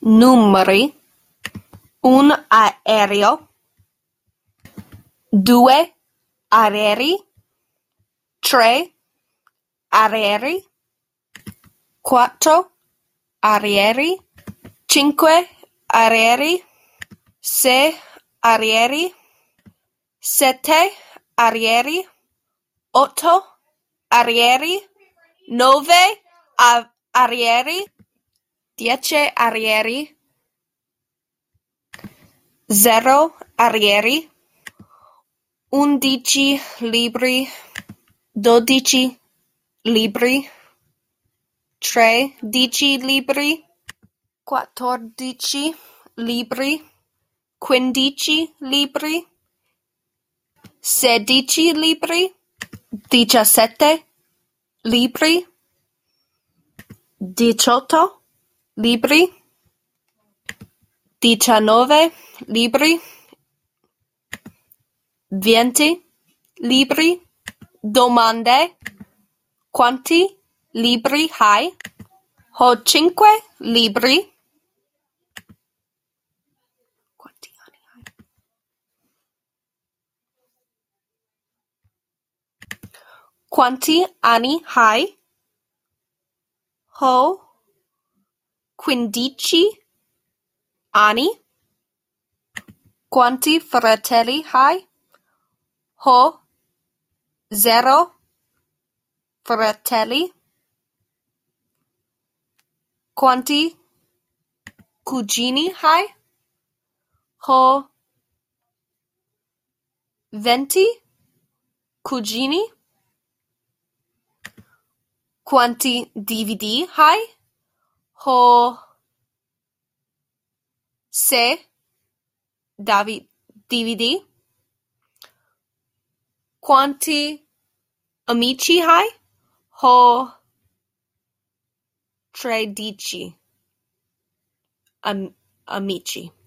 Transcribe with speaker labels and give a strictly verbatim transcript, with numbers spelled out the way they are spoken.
Speaker 1: numeri, un aereo, due aerei, tre aerei, quattro aerei, cinque aerei, sei aerei, sette aerei, otto aerei, nove aerei, dieci aerei, zero aerei, undici libri, dodici libri, tredici libri, quattordici libri, quindici libri, sedici libri, diciassette libri, diciotto libri, diciannove libri, venti libri. Domande: quanti libri hai? Ho cinque libri. Quanti anni hai? Quanti anni hai? Ho quindici anni. Quanti fratelli hai? Ho zero fratelli. Quanti cugini hai? Ho venti cugini. Quanti D V D hai? Ho sei D V D. Quanti amici hai? Ho tredici am- amici.